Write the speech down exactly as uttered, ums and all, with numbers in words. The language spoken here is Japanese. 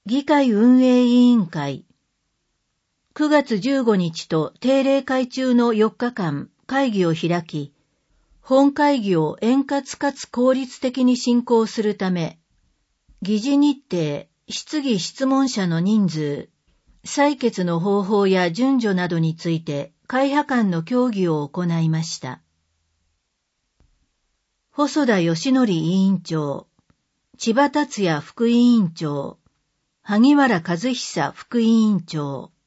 議会運営委員会。くがつじゅうごにちと定例会中のよっかかん会議を開き、本会議を円滑かつ効率的に進行するため、議事日程、質疑質問者の人数、採決の方法や順序などについて会派間の協議を行いました。細田義則委員長、千葉達也副委員長、萩原和久副委員長、